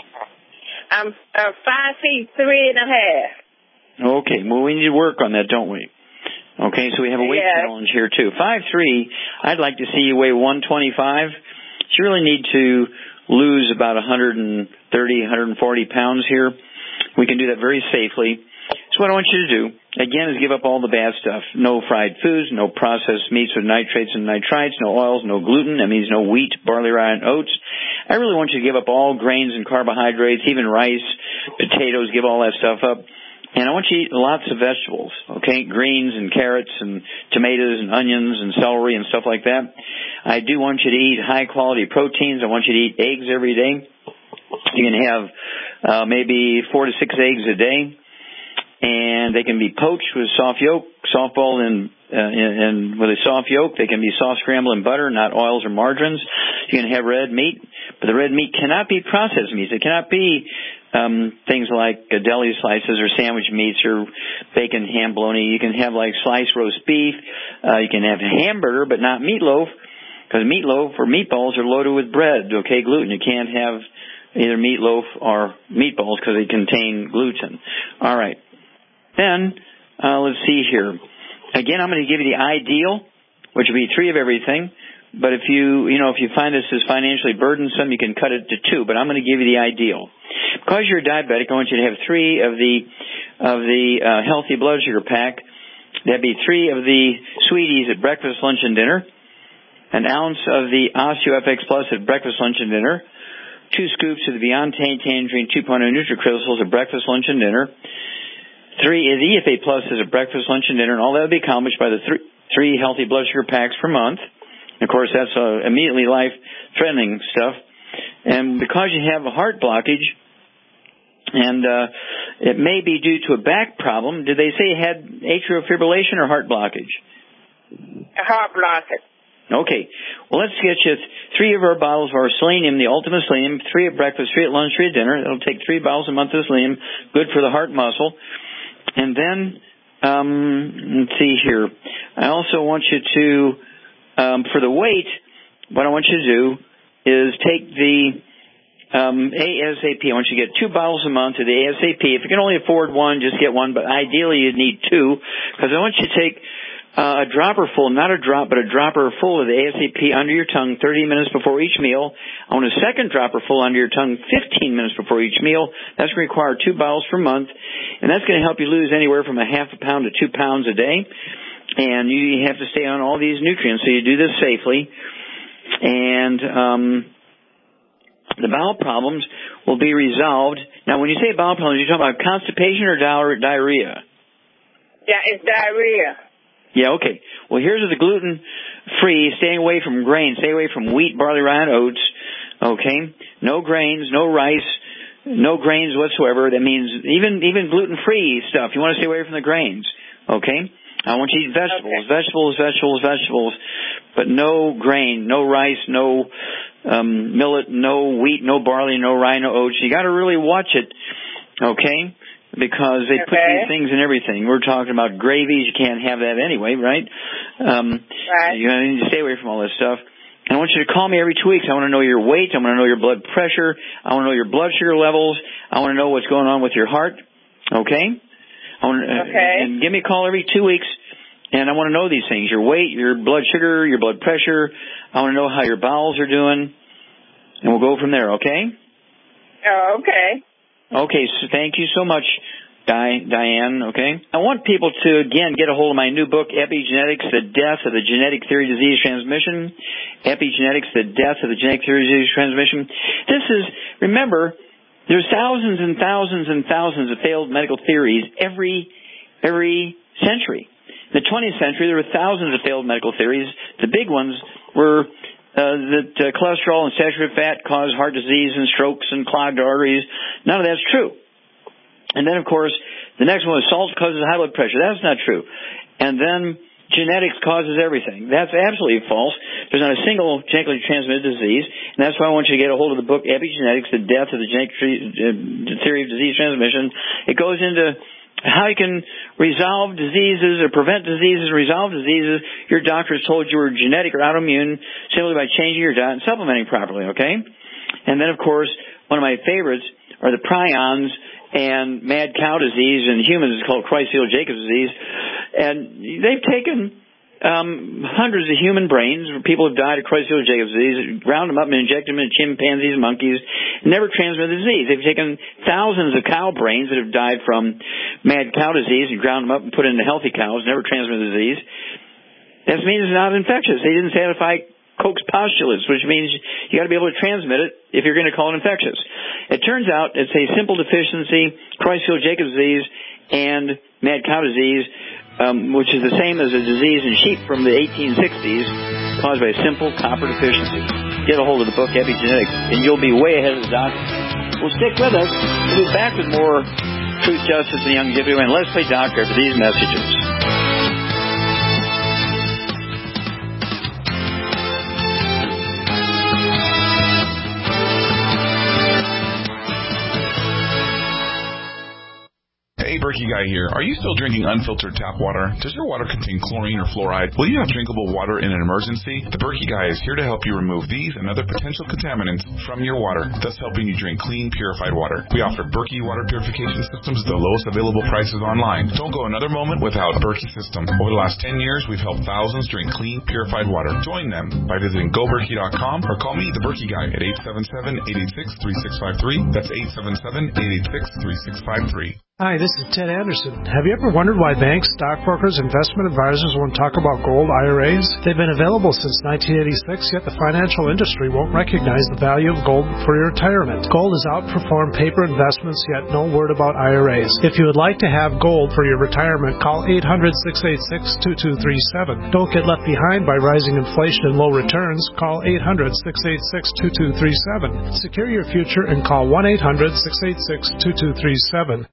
I'm uh, five feet three and a half. Okay, well, we need to work on that, don't we? Okay, so we have a weight yeah. challenge here, too. five three, I'd like to see you weigh one twenty-five. So you really need to lose about one thirty, one forty pounds here. We can do that very safely. So what I want you to do again, is give up all the bad stuff. No fried foods, no processed meats with nitrates and nitrites, no oils, no gluten. That means no wheat, barley, rye, and oats. I really want you to give up all grains and carbohydrates, even rice, potatoes, give all that stuff up. And I want you to eat lots of vegetables, okay, greens and carrots and tomatoes and onions and celery and stuff like that. I do want you to eat high-quality proteins. I want you to eat eggs every day. You can have uh, maybe four to six eggs a day, and they can be poached with soft yolk, soft-boiled in, uh, in, in with a soft yolk. They can be soft scrambled in butter, not oils or margarines. You can have red meat, but the red meat cannot be processed meats. It cannot be um, things like uh, deli slices or sandwich meats or bacon, ham, bologna. You can have like sliced roast beef. Uh, you can have hamburger, but not meatloaf, because meatloaf or meatballs are loaded with bread, okay, gluten. You can't have either meatloaf or meatballs because they contain gluten. All right. Then, uh, let's see here. Again, I'm going to give you the ideal, which would be three of everything. But if you, you know, if you find this is financially burdensome, you can cut it to two. But I'm going to give you the ideal. Because you're diabetic, I want you to have three of the of the uh, healthy blood sugar pack. That'd be three of the sweeties at breakfast, lunch, and dinner. An ounce of the OsteoFX Plus at breakfast, lunch, and dinner. Two scoops of the Beyond Tangerine two point oh NutriCrystals at breakfast, lunch, and dinner. Three of the E F A Plus is a breakfast, lunch, and dinner, and all that will be accomplished by the three, three healthy blood sugar packs per month. And of course, that's uh, immediately life-threatening stuff. And because you have a heart blockage, and uh, it may be due to a back problem, did they say you had atrial fibrillation or heart blockage? A heart blockage. Okay. Well, let's get you three of our bottles of our selenium, the ultimate selenium, three at breakfast, three at lunch, three at dinner. That'll take three bottles a month of selenium, good for the heart muscle. And then, um, let's see here. I also want you to, um, for the weight, what I want you to do is take the um, ASAP. I want you to get two bottles a month of the ASAP. If you can only afford one, just get one, but ideally you'd need two, because I want you to take Uh, a dropper full, not a drop, but a dropper full of the ASAP under your tongue thirty minutes before each meal. I want a second dropper full under your tongue fifteen minutes before each meal. That's going to require two bottles per month, and that's going to help you lose anywhere from a half a pound to two pounds a day. And you have to stay on all these nutrients, so you do this safely. And um, the bowel problems will be resolved. Now, when you say bowel problems, you're talking about constipation or diarrhea? Yeah, it's diarrhea. Yeah, okay. Well, here's the gluten-free, staying away from grains, stay away from wheat, barley, rye, and oats, okay? No grains, no rice, no grains whatsoever. That means even even gluten-free stuff. You want to stay away from the grains, okay? I want you to eat vegetables, okay. vegetables, vegetables, vegetables, but no grain, no rice, no um, millet, no wheat, no barley, no rye, no oats. You got to really watch it, okay? Because they okay. put these things in everything. We're talking about gravies. You can't have that anyway, right? Um, right. You need to stay away from all this stuff. And I want you to call me every two weeks. I want to know your weight. I want to know your blood pressure. I want to know your blood sugar levels. I want to know what's going on with your heart. Okay? I want to, okay. And give me a call every two weeks. And I want to know these things. Your weight, your blood sugar, your blood pressure. I want to know how your bowels are doing. And we'll go from there, okay? Oh, okay. Okay, so thank you so much, Di- Diane, okay? I want people to, again, get a hold of my new book, Epigenetics, The Death of the Genetic Theory of Disease Transmission. Epigenetics, The Death of the Genetic Theory of Disease Transmission. This is, remember, there's thousands and thousands and thousands of failed medical theories every, every century. In the twentieth century, there were thousands of failed medical theories. The big ones were Uh, that uh, cholesterol and saturated fat cause heart disease and strokes and clogged arteries. None of that's true. And then, of course, the next one is salt causes high blood pressure. That's not true. And then genetics causes everything. That's absolutely false. There's not a single genetically transmitted disease. And that's why I want you to get a hold of the book, Epigenetics, The Death of the Genetic Theory of Disease Transmission. It goes into how you can resolve diseases or prevent diseases, resolve diseases your doctors told you were genetic or autoimmune simply by changing your diet and supplementing properly, okay? And then, of course, one of my favorites are the prions and mad cow disease. In humans, it's called Creutzfeldt-Jakob disease. And they've taken um, hundreds of human brains. People have died of Creutzfeldt-Jakob disease, ground them up and injected them into chimpanzees and monkeys, never transmitted the disease. They've taken thousands of cow brains that have died from mad cow disease and ground them up and put it into healthy cows, never transmitted the disease. That means it's not infectious. They didn't satisfy Koch's postulates, which means you got to be able to transmit it if you're going to call it infectious. It turns out it's a simple deficiency, Creutzfeldt-Jakob disease, and mad cow disease, um, which is the same as a disease in sheep from the eighteen sixties, caused by a simple copper deficiency. Get a hold of the book, Epigenetics, and you'll be way ahead of the doctor. Well, stick with us. We'll be back with more Truth, Justice, and Longevity, and Let's Play Doctor after these messages. Hey, Berkey Guy here. Are you still drinking unfiltered tap water? Does your water contain chlorine or fluoride? Will you have drinkable water in an emergency? The Berkey Guy is here to help you remove these and other potential contaminants from your water, thus helping you drink clean, purified water. We offer Berkey water purification systems at the lowest available prices online. Don't go another moment without a Berkey system. Over the last ten years, we've helped thousands drink clean, purified water. Join them by visiting go berkey dot com or call me, the Berkey Guy, at eight seven seven, eight eight six, three six five three. That's eight seven seven, eight eight six, three six five three. Hi, this is Ted Anderson. Have you ever wondered why banks, stockbrokers, investment advisors won't talk about gold I R As? They've been available since nineteen eighty-six, yet the financial industry won't recognize the value of gold for your retirement. Gold has outperformed paper investments, yet no word about I R As. If you would like to have gold for your retirement, call eight hundred, six eight six, two two three seven. Don't get left behind by rising inflation and low returns. Call eight hundred, six eight six, two two three seven. Secure your future and call one eight hundred, six eight six, two two three seven.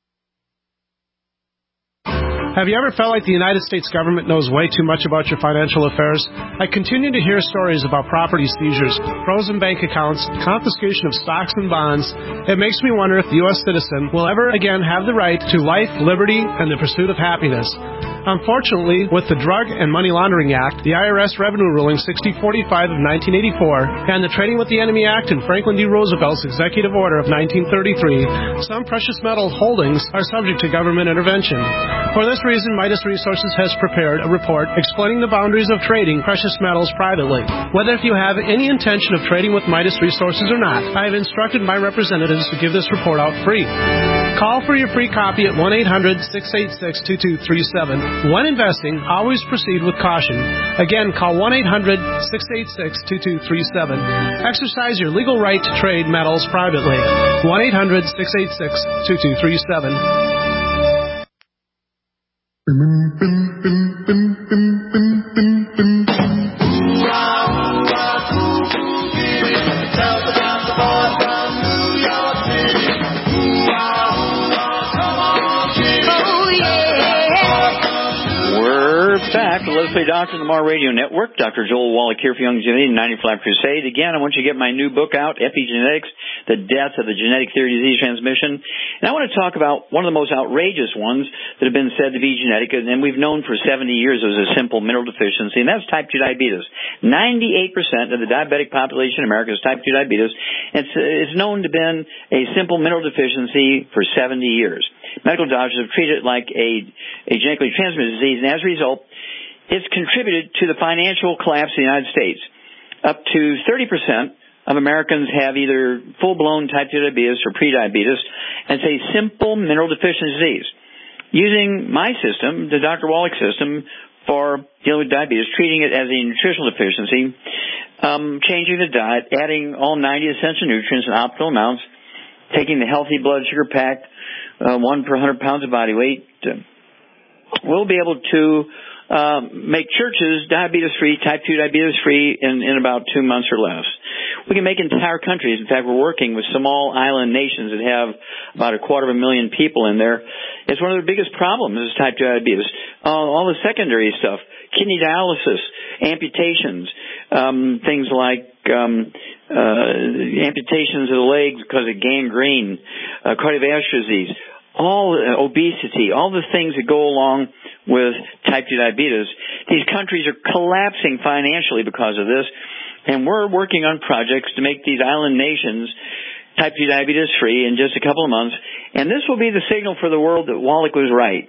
Have you ever felt like the United States government knows way too much about your financial affairs? I continue to hear stories about property seizures, frozen bank accounts, confiscation of stocks and bonds. It makes me wonder if the U S citizen will ever again have the right to life, liberty, and the pursuit of happiness. Unfortunately, with the Drug and Money Laundering Act, the I R S Revenue Ruling sixty forty-five of nineteen eighty-four, and the Trading with the Enemy Act and Franklin D. Roosevelt's Executive Order of nineteen thirty-three, some precious metal holdings are subject to government intervention. For this reason, Midas Resources has prepared a report explaining the boundaries of trading precious metals privately. Whether if you have any intention of trading with Midas Resources or not, I have instructed my representatives to give this report out free. Call for your free copy at one eight hundred, six eight six, two two three seven. When investing, always proceed with caution. Again, call one eight hundred, six eight six, two two three seven. Exercise your legal right to trade metals privately. one eight hundred, six eight six, two two three seven. Back to Let's Play Doctor on the Mar Radio Network. Doctor Joel Wallach here for Longevity and ninety-five Crusade. Again, I want you to get my new book out, Epigenetics, The Death of the Genetic Theory of Disease Transmission. And I want to talk about one of the most outrageous ones that have been said to be genetic, and we've known for seventy years as a simple mineral deficiency, and that's type two diabetes. ninety-eight percent of the diabetic population in America is type two diabetes. It's, it's known to have been a simple mineral deficiency for seventy years. Medical doctors have treated it like a, a genetically transmitted disease, and as a result, it's contributed to the financial collapse of the United States. Up to thirty percent of Americans have either full-blown type two diabetes or prediabetes, and it's a simple mineral deficiency disease. Using my system, the Doctor Wallach system, for dealing with diabetes, treating it as a nutritional deficiency, um, changing the diet, adding all ninety essential nutrients in optimal amounts, taking the healthy blood sugar pack, uh, one per one hundred pounds of body weight, uh, we'll be able to Um, make churches diabetes-free, type two diabetes-free in, in about two months or less. We can make entire countries. In fact, we're working with small island nations that have about a quarter of a million people in there. It's one of the biggest problems is type two diabetes. Uh, all the secondary stuff, kidney dialysis, amputations, um, things like um, uh, amputations of the legs because of gangrene, uh, cardiovascular disease, all uh, obesity, all the things that go along with type two diabetes. These countries are collapsing financially because of this, and we're working on projects to make these island nations type two diabetes free in just a couple of months, and this will be the signal for the world that Wallach was right.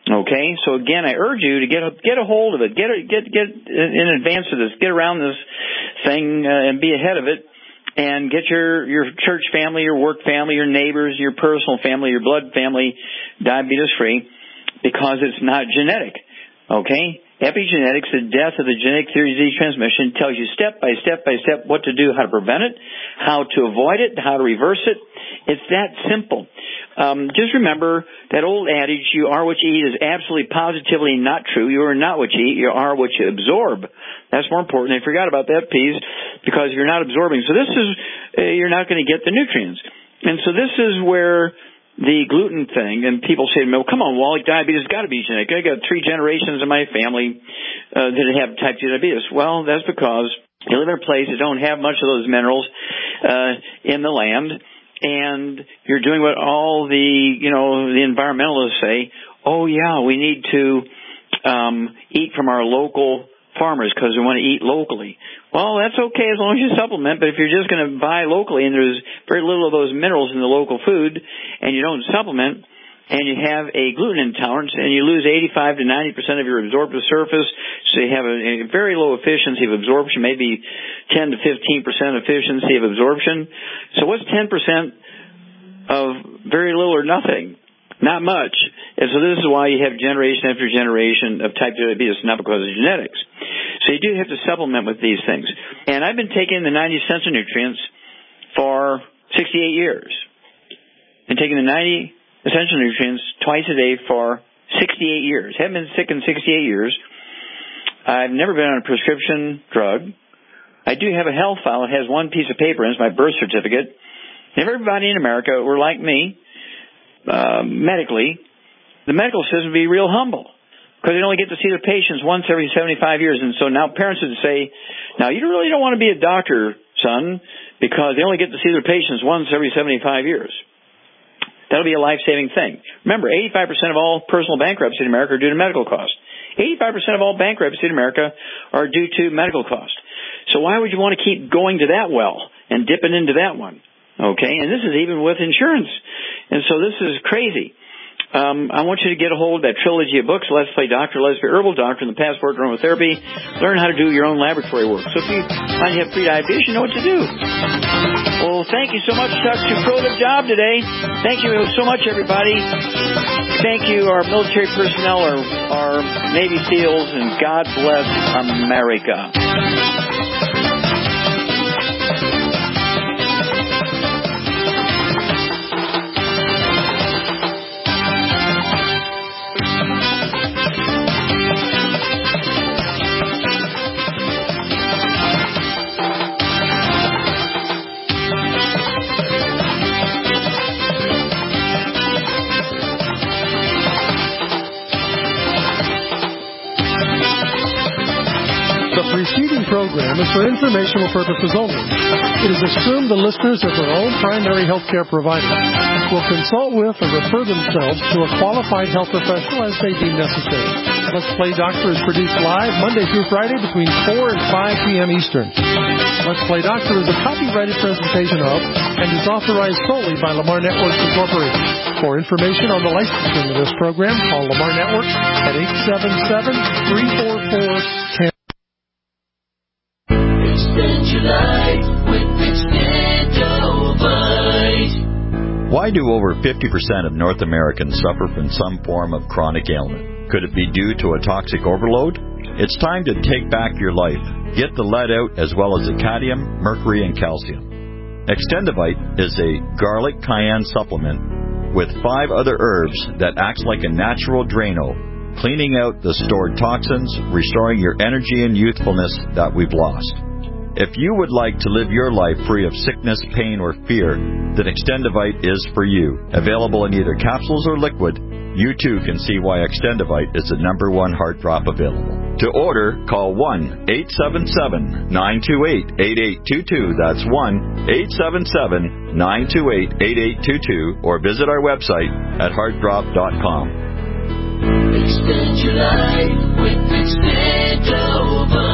Okay, so again, I urge you to get a, get a hold of it, get a, get get in advance of this, get around this thing uh, and be ahead of it, and get your your church family, your work family, your neighbors, your personal family, your blood family diabetes free, because it's not genetic. Okay, epigenetics, the death of the genetic theory of disease transmission, tells you step by step by step what to do, how to prevent it, how to avoid it, how to reverse it. It's that simple. Um, just remember that old adage, you are what you eat, is absolutely positively not true. You are not what you eat, you are what you absorb. That's more important. They forgot about that piece because you're not absorbing. So this is, uh, you're not going to get the nutrients. And so this is where the gluten thing, and people say to me, well, come on, Wally, diabetes has got to be genetic. I got three generations in my family uh, that have type two diabetes. Well, that's because you live in a place that don't have much of those minerals uh, in the land, and you're doing what all the, you know, the environmentalists say, oh, yeah, we need to um, eat from our local farmers because we want to eat locally. Well, that's okay as long as you supplement, but if you're just going to buy locally and there's very little of those minerals in the local food and you don't supplement and you have a gluten intolerance and you lose eighty-five to ninety percent of your absorptive surface, so you have a, a very low efficiency of absorption, maybe ten to fifteen percent efficiency of absorption. So what's ten percent of very little or nothing? Not much. And so this is why you have generation after generation of type two diabetes, not because of genetics. So you do have to supplement with these things. And I've been taking the ninety essential nutrients for sixty-eight years. Been taking the ninety essential nutrients twice a day for sixty-eight years. Haven't been sick in sixty-eight years. I've never been on a prescription drug. I do have a health file. It has one piece of paper, and it's my birth certificate. And if everybody in America were like me, uh, medically, the medical system would be real humble, because they only get to see their patients once every seventy-five years. And so now parents would say, now you really don't want to be a doctor, son, because they only get to see their patients once every seventy-five years. That'll be a life-saving thing. Remember, eighty-five percent of all personal bankruptcy in America are due to medical costs. eighty-five percent of all bankruptcy in America are due to medical costs. So why would you want to keep going to that well and dipping into that one? Okay, and this is even with insurance. And so this is crazy. Um, I want you to get a hold of that trilogy of books, Let's Play Doctor, Let's Play Herbal Doctor, and the Passport to Aromatherapy. Learn how to do your own laboratory work. So if you find you have pre-diabetes, you know what to do. Well, thank you so much, Chuck. You pro the job today. Thank you so much, everybody. Thank you, our military personnel, our, our Navy SEALs, and God bless America. The preceding program is for informational purposes only. It is assumed the listeners of their own primary health care provider will consult with or refer themselves to a qualified health professional as they deem necessary. Let's Play Doctor is produced live Monday through Friday between four and five p.m. Eastern. Let's Play Doctor is a copyrighted presentation of and is authorized solely by Lamar Networks Incorporated. For information on the licensing of this program, call Lamar Networks at eight seven seven, three four four, one zero. Extend your life with Extendovite. Why do over fifty percent of North Americans suffer from some form of chronic ailment? Could it be due to a toxic overload? It's time to take back your life. Get the lead out as well as the cadmium, mercury, and calcium. Extendovite is a garlic cayenne supplement with five other herbs that acts like a natural Drano, cleaning out the stored toxins, restoring your energy and youthfulness that we've lost. If you would like to live your life free of sickness, pain, or fear, then Extendovite is for you. Available in either capsules or liquid, you too can see why Extendovite is the number one heart drop available. To order, call one eight seven seven, nine two eight, eight eight two two. That's one eight seven seven, nine two eight, eight eight two two, or visit our website at heart drop dot com. Extend your life with Extendovite.